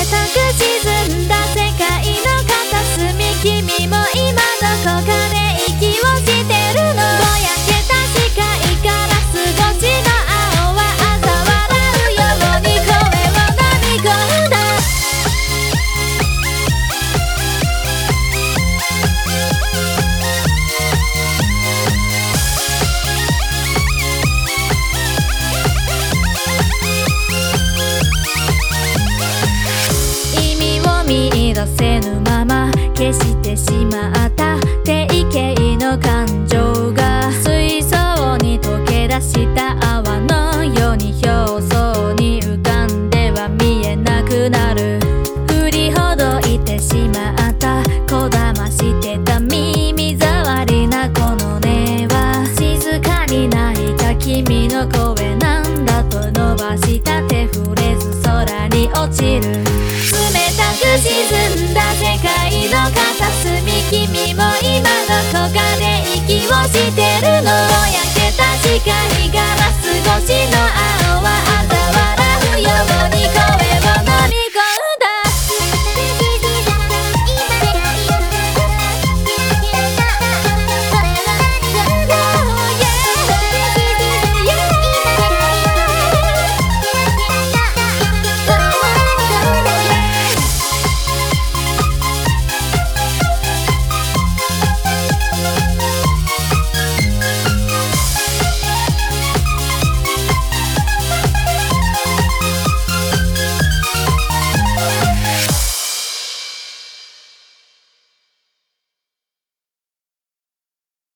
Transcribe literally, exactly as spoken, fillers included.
たく沈んだ世界の片隅、君も今どこかで息をしてるの。ぼやけた視界から少しの青は嘲笑うように声を飲み込んだ。意味を見出せぬまま消してしまった定型の感情が水槽に溶け出した泡のように表層に浮かんでは見えなくなる。振りほどいてしまったこだましてた耳障りなこの音は静かに泣いた君の声なんだと伸ばした手触れず空に落ちる。冷たく沈んだ世界の片隅、君も今どこかで息をしてるの。ぼやけた視界から少し